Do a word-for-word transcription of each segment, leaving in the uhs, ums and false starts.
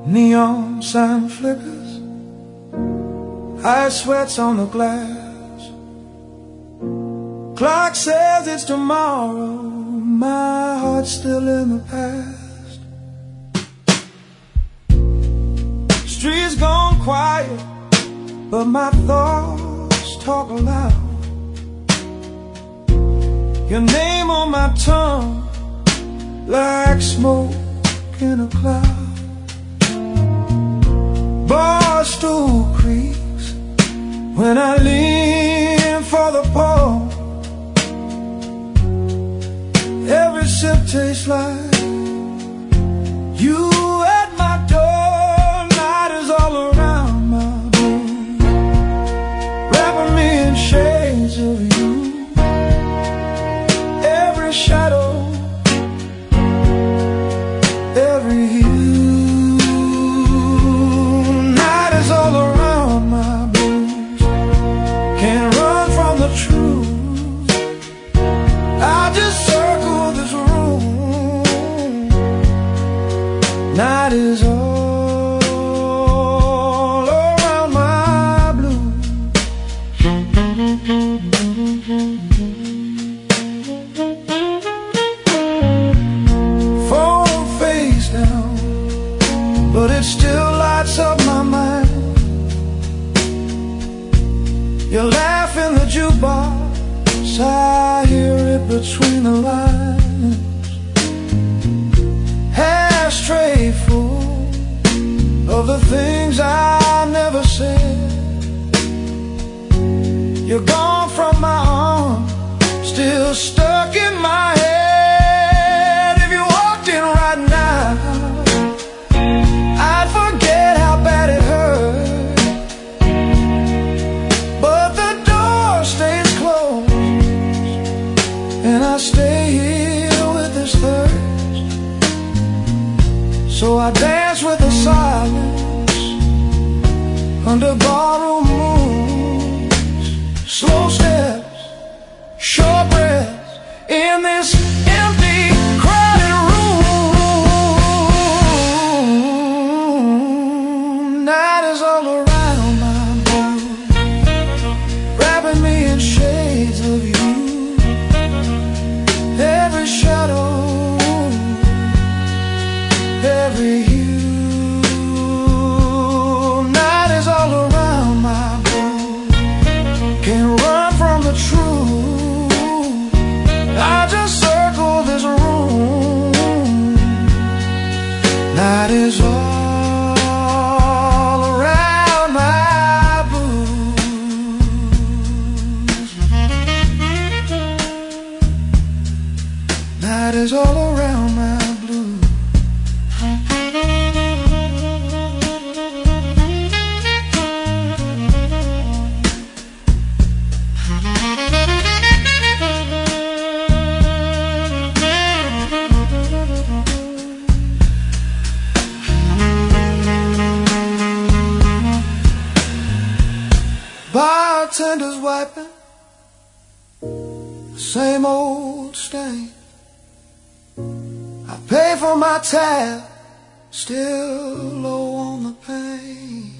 Neon sign flickers, ice sweats on the glass. Clock says it's tomorrow, my heart's still in the past. Street's gone quiet, but my thoughts talk aloud. Your name on my tongue, like smoke in a cloud. Bar stool creaks when I lean for the pole. Every sip tastes like you at my door. Night is all around my room, wrapping me in shades of you. Every shadow, every hue. Night is all around my blues. Can't run from the truth. I just circle this room. Night is all around my blues. Phone face down, but it still lights up my mind. You laugh in the jukebox, I hear it between the lines. Ashtray full of the things I never said. You're gone from my arm, still stuck in my head. If you walked in right now, I'd forget how bad it hurt. But the door stays closed, and I stay here with this thirst. So I dance with the silence under barroom moons. Slow steps, short breaths in this empty, crowded room. Night is all around my room, wrapping me in shades of you. Every shadow, every hue. Night is all around my room. Can't run from the truth. I just circle this room. Night is all around my blues. Night is all around my blues. Bartenders wiping the same old stain. I pay for my tab, still low on the pain.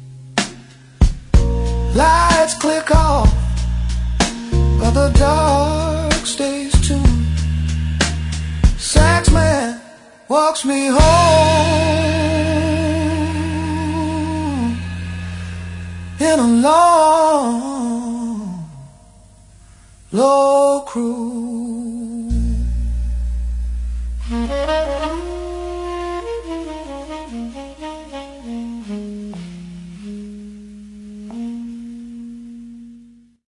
Lights click off, but the dark stays tuned. Saxman walks me home in a long, low cruise.